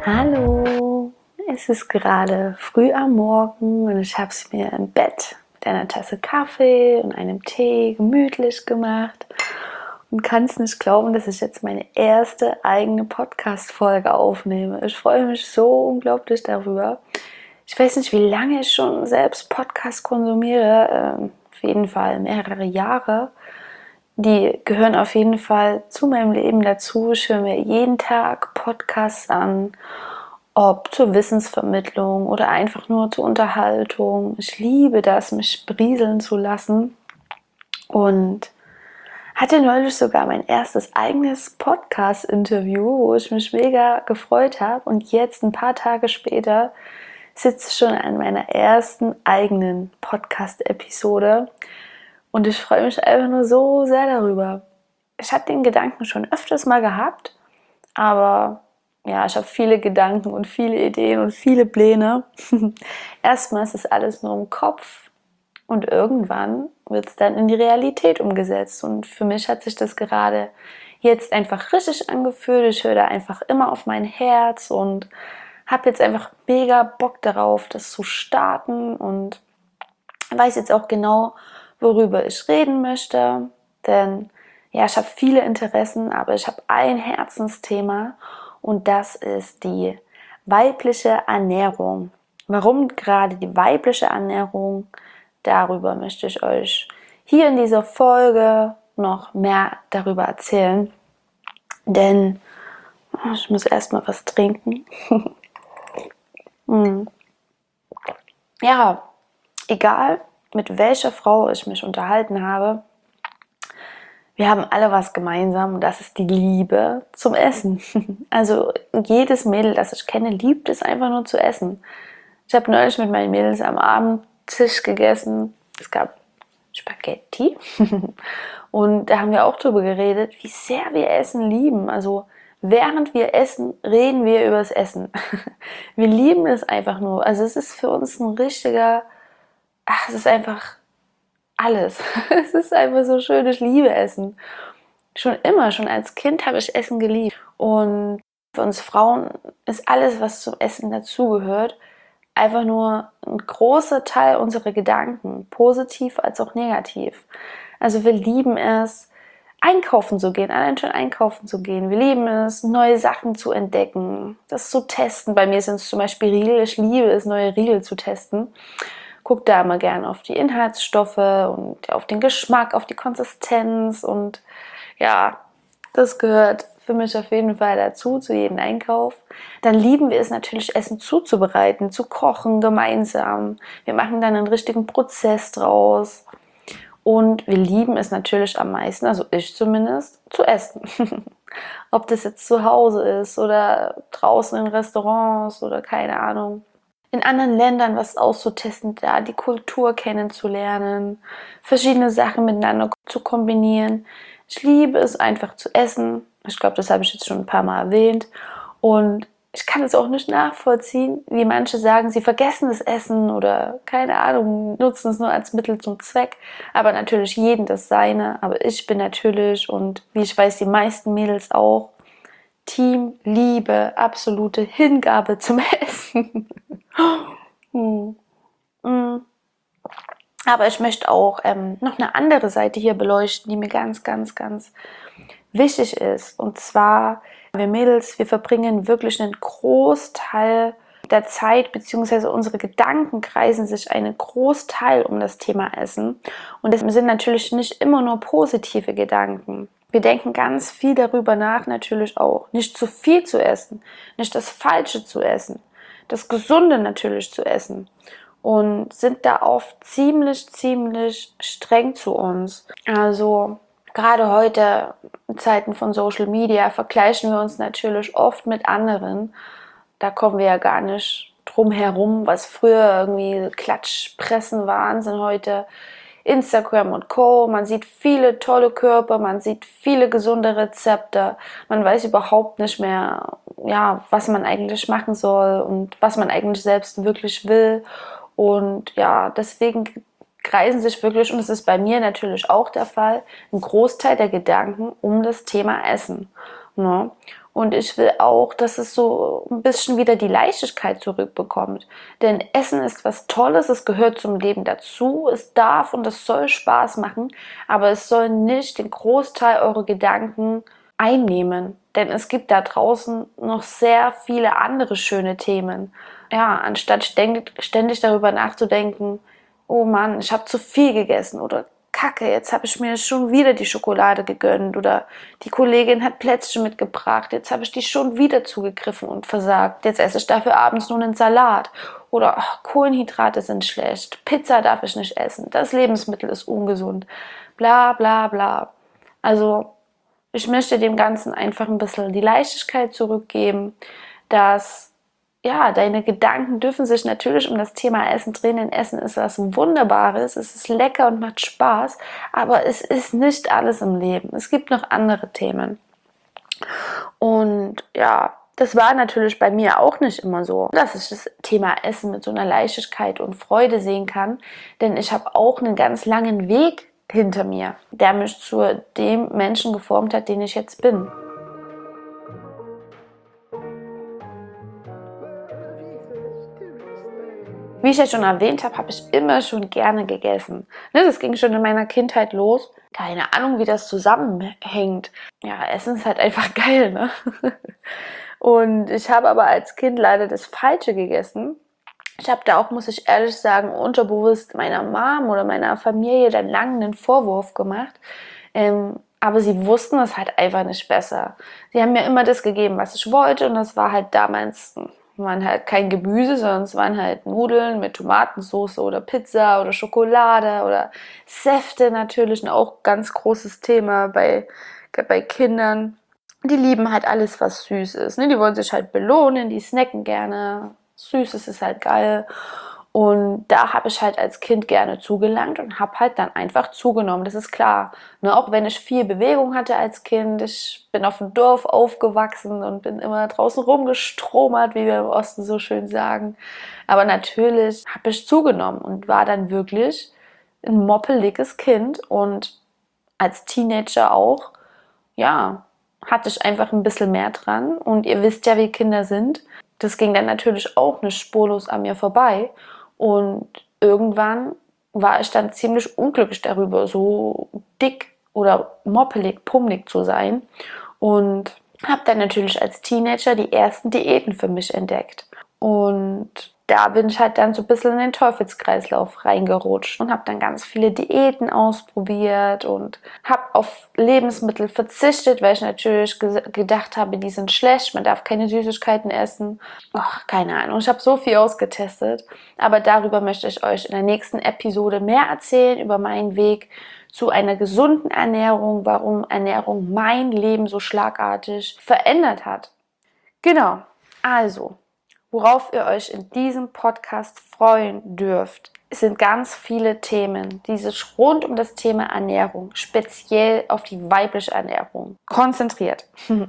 Hallo, es ist gerade früh am Morgen und ich habe es mir im Bett mit einer Tasse Kaffee und einem Tee gemütlich gemacht und kann es nicht glauben, dass ich jetzt meine erste eigene Podcast-Folge aufnehme. Ich freue mich so unglaublich darüber. Ich weiß nicht, wie lange ich schon selbst Podcast konsumiere, auf jeden Fall mehrere Jahre. Die gehören auf jeden Fall zu meinem Leben dazu. Ich höre mir jeden Tag Podcasts an, ob zur Wissensvermittlung oder einfach nur zur Unterhaltung. Ich liebe das, mich berieseln zu lassen und hatte neulich sogar mein erstes eigenes Podcast-Interview, wo ich mich mega gefreut habe. Und jetzt, ein paar Tage später, sitze ich schon an meiner ersten eigenen Podcast-Episode. Und ich freue mich einfach nur so sehr darüber. Ich hatte den Gedanken schon öfters mal gehabt, aber ja, ich habe viele Gedanken und viele Ideen und viele Pläne. Erstmal ist es alles nur im Kopf und irgendwann wird es dann in die Realität umgesetzt. Und für mich hat sich das gerade jetzt einfach richtig angefühlt. Ich höre da einfach immer auf mein Herz und habe jetzt einfach mega Bock darauf, das zu starten und weiß jetzt auch genau, worüber ich reden möchte, denn ja, ich habe viele Interessen, aber ich habe ein Herzensthema und das ist die weibliche Ernährung. Warum gerade die weibliche Ernährung? Darüber möchte ich euch hier in dieser Folge noch mehr darüber erzählen, denn ich muss erstmal was trinken. Ja, egal mit welcher Frau ich mich unterhalten habe, wir haben alle was gemeinsam und das ist die Liebe zum Essen. Also jedes Mädel, das ich kenne, liebt es einfach nur zu essen. Ich habe neulich mit meinen Mädels am Abendtisch gegessen. Es gab Spaghetti und da haben wir auch drüber geredet, wie sehr wir Essen lieben. Also während wir essen, reden wir über das Essen. Wir lieben es einfach nur. Also es ist für uns ein richtiger, es ist einfach alles. Es ist einfach so schön, ich liebe Essen. Schon immer, schon als Kind habe ich Essen geliebt. Und für uns Frauen ist alles, was zum Essen dazugehört, einfach nur ein großer Teil unserer Gedanken, positiv als auch negativ. Also wir lieben es, einkaufen zu gehen, allein schon einkaufen zu gehen. Wir lieben es, neue Sachen zu entdecken, das zu testen. Bei mir sind es zum Beispiel Riegel. Ich liebe es, neue Riegel zu testen. Guck da immer gerne auf die Inhaltsstoffe und auf den Geschmack, auf die Konsistenz und ja, das gehört für mich auf jeden Fall dazu, zu jedem Einkauf. Dann lieben wir es natürlich, Essen zuzubereiten, zu kochen gemeinsam. Wir machen dann einen richtigen Prozess draus. Und wir lieben es natürlich am meisten, also ich zumindest, zu essen. Ob das jetzt zu Hause ist oder draußen in Restaurants oder keine Ahnung. In anderen Ländern was auszutesten, da die Kultur kennenzulernen, verschiedene Sachen miteinander zu kombinieren. Ich liebe es einfach zu essen. Ich glaube, das habe ich jetzt schon ein paar Mal erwähnt. Und ich kann es auch nicht nachvollziehen, wie manche sagen, sie vergessen das Essen oder keine Ahnung, nutzen es nur als Mittel zum Zweck. Aber natürlich jedem das Seine. Aber ich bin natürlich und wie ich weiß, die meisten Mädels auch, Team, Liebe, absolute Hingabe zum Essen. Aber ich möchte auch noch eine andere Seite hier beleuchten, die mir ganz, ganz, ganz wichtig ist. Und zwar, wir Mädels, wir verbringen wirklich einen Großteil der Zeit, beziehungsweise unsere Gedanken kreisen sich einen Großteil um das Thema Essen. Und das sind natürlich nicht immer nur positive Gedanken. Wir denken ganz viel darüber nach, natürlich auch. Nicht zu viel zu essen, nicht das Falsche zu essen, das Gesunde natürlich zu essen. Und sind da oft ziemlich streng zu uns. Also gerade heute, in Zeiten von Social Media, vergleichen wir uns natürlich oft mit anderen. Da kommen wir ja gar nicht drum herum, was früher irgendwie Klatschpressen waren, sind heute Instagram und Co. Man sieht viele tolle Körper, man sieht viele gesunde Rezepte. Man weiß überhaupt nicht mehr, ja, was man eigentlich machen soll und was man eigentlich selbst wirklich will. Und ja, deswegen kreisen sich wirklich, und das ist bei mir natürlich auch der Fall, ein Großteil der Gedanken um das Thema Essen. Ne? Und ich will auch, dass es so ein bisschen wieder die Leichtigkeit zurückbekommt. Denn Essen ist was Tolles, es gehört zum Leben dazu, es darf und es soll Spaß machen, aber es soll nicht den Großteil eurer Gedanken einnehmen. Denn es gibt da draußen noch sehr viele andere schöne Themen. Ja, anstatt ständig darüber nachzudenken, oh Mann, ich habe zu viel gegessen oder Kacke, jetzt habe ich mir schon wieder die Schokolade gegönnt oder die Kollegin hat Plätzchen mitgebracht, jetzt habe ich die schon wieder zugegriffen und versagt. Jetzt esse ich dafür abends nur einen Salat oder ach, Kohlenhydrate sind schlecht, Pizza darf ich nicht essen, das Lebensmittel ist ungesund, bla bla bla. Also ich möchte dem Ganzen einfach ein bisschen die Leichtigkeit zurückgeben, dass ja, deine Gedanken dürfen sich natürlich um das Thema Essen drehen, denn Essen ist was Wunderbares, es ist lecker und macht Spaß, aber es ist nicht alles im Leben. Es gibt noch andere Themen. Und ja, das war natürlich bei mir auch nicht immer so, dass ich das Thema Essen mit so einer Leichtigkeit und Freude sehen kann, denn ich habe auch einen ganz langen Weg hinter mir, der mich zu dem Menschen geformt hat, den ich jetzt bin. Wie ich ja schon erwähnt habe, habe ich immer schon gerne gegessen. Das ging schon in meiner Kindheit los. Keine Ahnung, wie das zusammenhängt. Ja, Essen ist halt einfach geil, ne? Und ich habe aber als Kind leider das Falsche gegessen. Ich habe da auch, muss ich ehrlich sagen, unterbewusst meiner Mom oder meiner Familie dann lange einen Vorwurf gemacht. Aber sie wussten es halt einfach nicht besser. Sie haben mir immer das gegeben, was ich wollte, und das war halt damals, waren halt kein Gemüse, sondern es waren halt Nudeln mit Tomatensauce oder Pizza oder Schokolade oder Säfte natürlich, ein auch ganz großes Thema bei Kindern. Die lieben halt alles, was süß ist. Ne? Die wollen sich halt belohnen, die snacken gerne. Süßes ist halt geil. Und da habe ich halt als Kind gerne zugelangt und habe halt dann einfach zugenommen, das ist klar. Ne, auch wenn ich viel Bewegung hatte als Kind, ich bin auf dem Dorf aufgewachsen und bin immer draußen rumgestromert, wie wir im Osten so schön sagen. Aber natürlich habe ich zugenommen und war dann wirklich ein moppeliges Kind und als Teenager auch, ja, hatte ich einfach ein bisschen mehr dran. Und ihr wisst ja, wie Kinder sind. Das ging dann natürlich auch nicht spurlos an mir vorbei. Und irgendwann war ich dann ziemlich unglücklich darüber, so dick oder moppelig, pummelig zu sein. Und habe dann natürlich als Teenager die ersten Diäten für mich entdeckt. Und da bin ich halt dann so ein bisschen in den Teufelskreislauf reingerutscht und habe dann ganz viele Diäten ausprobiert und habe auf Lebensmittel verzichtet, weil ich natürlich gedacht habe, die sind schlecht, man darf keine Süßigkeiten essen. Ach, keine Ahnung, ich habe so viel ausgetestet, aber darüber möchte ich euch in der nächsten Episode mehr erzählen, über meinen Weg zu einer gesunden Ernährung, warum Ernährung mein Leben so schlagartig verändert hat. Genau, also worauf ihr euch in diesem Podcast freuen dürft, sind ganz viele Themen, die sich rund um das Thema Ernährung, speziell auf die weibliche Ernährung, konzentriert.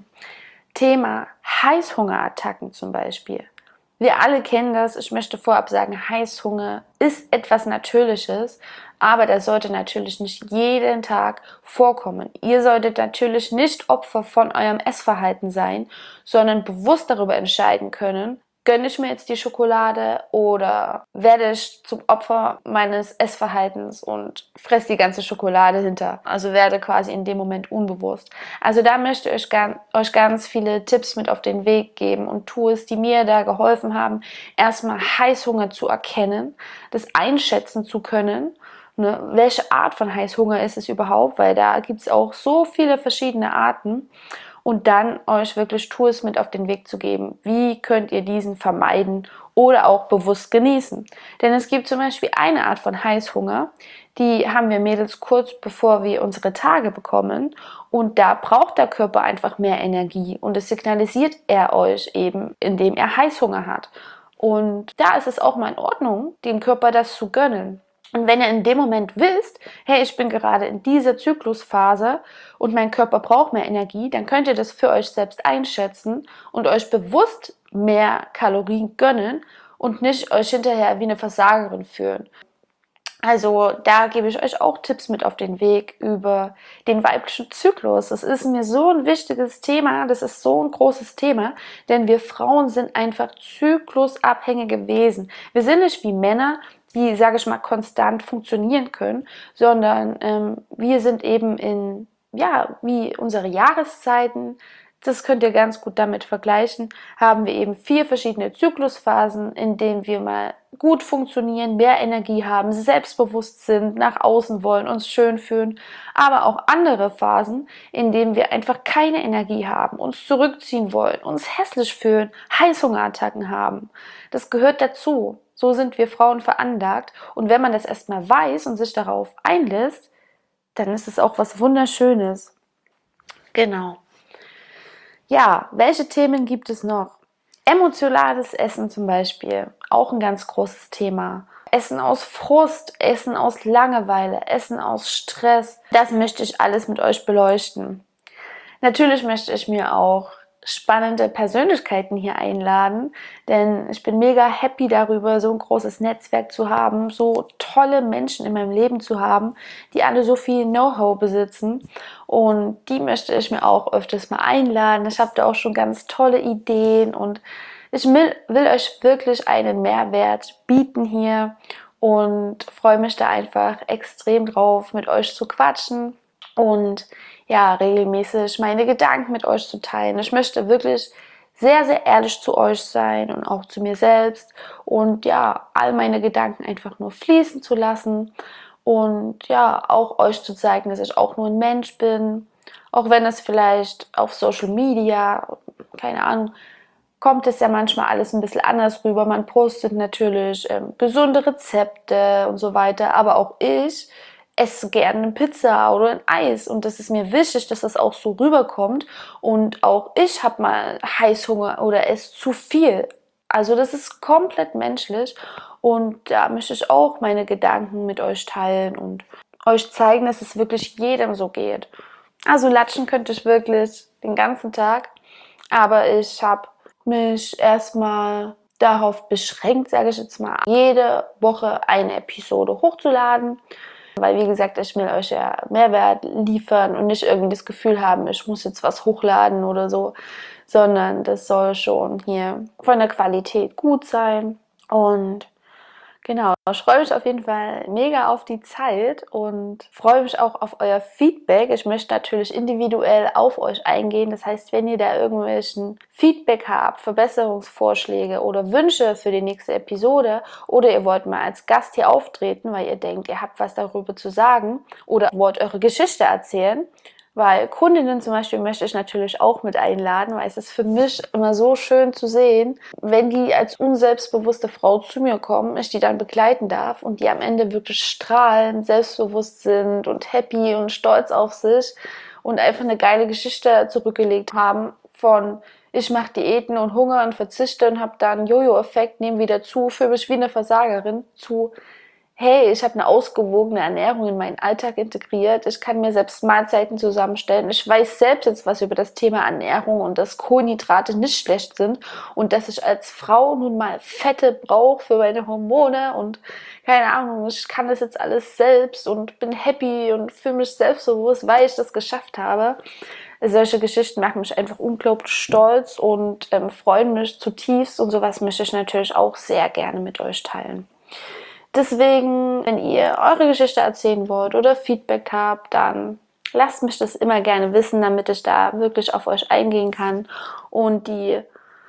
Thema Heißhungerattacken zum Beispiel. Wir alle kennen das. Ich möchte vorab sagen, Heißhunger ist etwas Natürliches, aber das sollte natürlich nicht jeden Tag vorkommen. Ihr solltet natürlich nicht Opfer von eurem Essverhalten sein, sondern bewusst darüber entscheiden können, gönne ich mir jetzt die Schokolade oder werde ich zum Opfer meines Essverhaltens und fresse die ganze Schokolade hinter. Also werde quasi in dem Moment unbewusst. Also da möchte ich euch ganz viele Tipps mit auf den Weg geben und Tools, die mir da geholfen haben, erstmal Heißhunger zu erkennen, das einschätzen zu können. Ne, welche Art von Heißhunger ist es überhaupt? Weil da gibt es auch so viele verschiedene Arten. Und dann euch wirklich Tools mit auf den Weg zu geben. Wie könnt ihr diesen vermeiden oder auch bewusst genießen? Denn es gibt zum Beispiel eine Art von Heißhunger, die haben wir Mädels kurz bevor wir unsere Tage bekommen. Und da braucht der Körper einfach mehr Energie. Und das signalisiert er euch eben, indem er Heißhunger hat. Und da ist es auch mal in Ordnung, dem Körper das zu gönnen. Und wenn ihr in dem Moment wisst, hey, ich bin gerade in dieser Zyklusphase und mein Körper braucht mehr Energie, dann könnt ihr das für euch selbst einschätzen und euch bewusst mehr Kalorien gönnen und nicht euch hinterher wie eine Versagerin fühlen. Also da gebe ich euch auch Tipps mit auf den Weg über den weiblichen Zyklus. Das ist mir so ein wichtiges Thema, das ist so ein großes Thema, denn wir Frauen sind einfach zyklusabhängige Wesen. Wir sind nicht wie Männer, die, sage ich mal, konstant funktionieren können, sondern wir sind eben wie unsere Jahreszeiten, das könnt ihr ganz gut damit vergleichen, haben wir eben 4 verschiedene Zyklusphasen, in denen wir mal gut funktionieren, mehr Energie haben, selbstbewusst sind, nach außen wollen, uns schön fühlen, aber auch andere Phasen, in denen wir einfach keine Energie haben, uns zurückziehen wollen, uns hässlich fühlen, Heißhungerattacken haben. Das gehört dazu. So sind wir Frauen veranlagt. Und wenn man das erstmal weiß und sich darauf einlässt, dann ist es auch was Wunderschönes. Genau. Ja, welche Themen gibt es noch? Emotionales Essen zum Beispiel, auch ein ganz großes Thema. Essen aus Frust, Essen aus Langeweile, Essen aus Stress. Das möchte ich alles mit euch beleuchten. Natürlich möchte ich mir auch spannende Persönlichkeiten hier einladen, denn ich bin mega happy darüber, so ein großes Netzwerk zu haben, so tolle Menschen in meinem Leben zu haben, die alle so viel Know-how besitzen, und die möchte ich mir auch öfters mal einladen. Ich habe da auch schon ganz tolle Ideen und ich will euch wirklich einen Mehrwert bieten hier und freue mich da einfach extrem drauf, mit euch zu quatschen und ja, regelmäßig meine Gedanken mit euch zu teilen. Ich möchte wirklich sehr, sehr ehrlich zu euch sein und auch zu mir selbst und ja, all meine Gedanken einfach nur fließen zu lassen und ja, auch euch zu zeigen, dass ich auch nur ein Mensch bin, auch wenn es vielleicht auf Social Media, keine Ahnung, kommt es ja manchmal alles ein bisschen anders rüber. Man postet natürlich gesunde Rezepte und so weiter, aber auch ich esse gerne eine Pizza oder ein Eis und das ist mir wichtig, dass das auch so rüberkommt und auch ich habe mal Heißhunger oder esse zu viel. Also das ist komplett menschlich und da möchte ich auch meine Gedanken mit euch teilen und euch zeigen, dass es wirklich jedem so geht. Also latschen könnte ich wirklich den ganzen Tag, aber ich habe mich erstmal darauf beschränkt, sage ich jetzt mal, jede Woche eine Episode hochzuladen, weil wie gesagt, ich will euch ja Mehrwert liefern und nicht irgendwie das Gefühl haben, ich muss jetzt was hochladen oder so, sondern das soll schon hier von der Qualität gut sein und genau, ich freue mich auf jeden Fall mega auf die Zeit und freue mich auch auf euer Feedback. Ich möchte natürlich individuell auf euch eingehen. Das heißt, wenn ihr da irgendwelchen Feedback habt, Verbesserungsvorschläge oder Wünsche für die nächste Episode oder ihr wollt mal als Gast hier auftreten, weil ihr denkt, ihr habt was darüber zu sagen oder wollt eure Geschichte erzählen, weil Kundinnen zum Beispiel möchte ich natürlich auch mit einladen, weil es ist für mich immer so schön zu sehen, wenn die als unselbstbewusste Frau zu mir kommen, ich die dann begleiten darf und die am Ende wirklich strahlen, selbstbewusst sind und happy und stolz auf sich und einfach eine geile Geschichte zurückgelegt haben von ich mache Diäten und Hunger und verzichte und habe dann Jojo-Effekt, nehme wieder zu, fühle mich wie eine Versagerin, zu hey, ich habe eine ausgewogene Ernährung in meinen Alltag integriert, ich kann mir selbst Mahlzeiten zusammenstellen, ich weiß selbst jetzt was über das Thema Ernährung und dass Kohlenhydrate nicht schlecht sind und dass ich als Frau nun mal Fette brauche für meine Hormone und keine Ahnung, ich kann das jetzt alles selbst und bin happy und fühle mich selbstbewusst, weil ich das geschafft habe. Solche Geschichten machen mich einfach unglaublich stolz und freuen mich zutiefst und sowas möchte ich natürlich auch sehr gerne mit euch teilen. Deswegen, wenn ihr eure Geschichte erzählen wollt oder Feedback habt, dann lasst mich das immer gerne wissen, damit ich da wirklich auf euch eingehen kann und die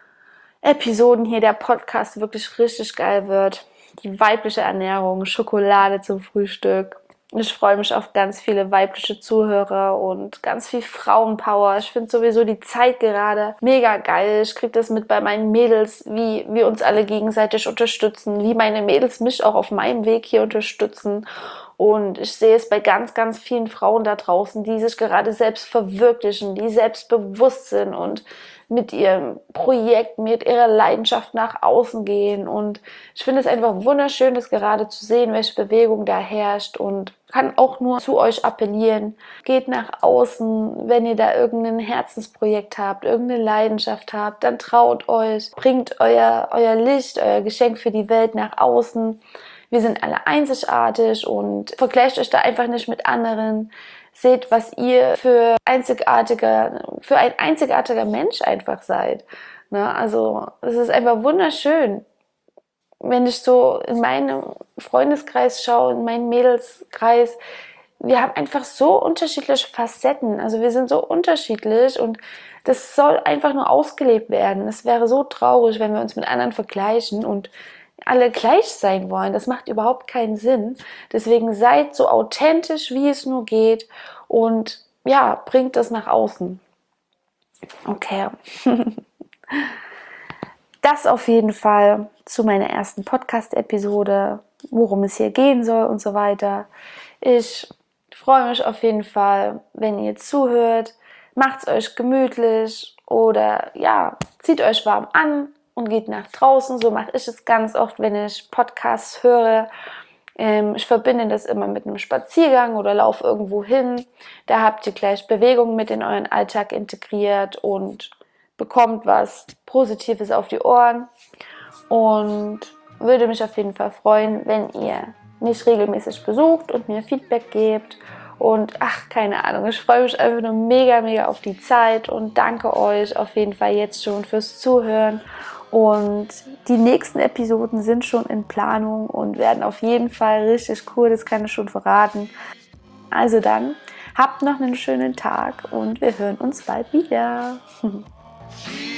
Episoden hier, der Podcast wirklich richtig geil wird. Die weibliche Ernährung, Schokolade zum Frühstück. Ich freue mich auf ganz viele weibliche Zuhörer und ganz viel Frauenpower. Ich finde sowieso die Zeit gerade mega geil. Ich kriege das mit bei meinen Mädels, wie wir uns alle gegenseitig unterstützen, wie meine Mädels mich auch auf meinem Weg hier unterstützen. Und ich sehe es bei ganz, ganz vielen Frauen da draußen, die sich gerade selbst verwirklichen, die selbstbewusst sind und mit ihrem Projekt, mit ihrer Leidenschaft nach außen gehen. Und ich finde es einfach wunderschön, das gerade zu sehen, welche Bewegung da herrscht und kann auch nur zu euch appellieren. Geht nach außen, wenn ihr da irgendein Herzensprojekt habt, irgendeine Leidenschaft habt, dann traut euch, bringt euer Licht, euer Geschenk für die Welt nach außen. wir sind alle einzigartig und vergleicht euch da einfach nicht mit anderen. Seht, was ihr für ein einzigartiger Mensch einfach seid. Ne? Also es ist einfach wunderschön, wenn ich so in meinem Freundeskreis schaue, in meinen Mädelskreis. Wir haben einfach so unterschiedliche Facetten. Also wir sind so unterschiedlich und das soll einfach nur ausgelebt werden. Es wäre so traurig, wenn wir uns mit anderen vergleichen und alle gleich sein wollen. Das macht überhaupt keinen Sinn. Deswegen seid so authentisch, wie es nur geht und ja, bringt das nach außen. Okay. Das auf jeden Fall zu meiner ersten Podcast-Episode, worum es hier gehen soll und so weiter. Ich freue mich auf jeden Fall, wenn ihr zuhört. Macht's euch gemütlich oder ja, zieht euch warm an und geht nach draußen. So mache ich es ganz oft, wenn ich Podcasts höre. Ich verbinde das immer mit einem Spaziergang oder laufe irgendwo hin. Da habt ihr gleich Bewegung mit in euren Alltag integriert und bekommt was Positives auf die Ohren und würde mich auf jeden Fall freuen, wenn ihr mich regelmäßig besucht und mir Feedback gebt und keine Ahnung, ich freue mich einfach nur mega auf die Zeit und danke euch auf jeden Fall jetzt schon fürs Zuhören und die nächsten Episoden sind schon in Planung und werden auf jeden Fall richtig cool, das kann ich schon verraten. Also dann, habt noch einen schönen Tag und wir hören uns bald wieder.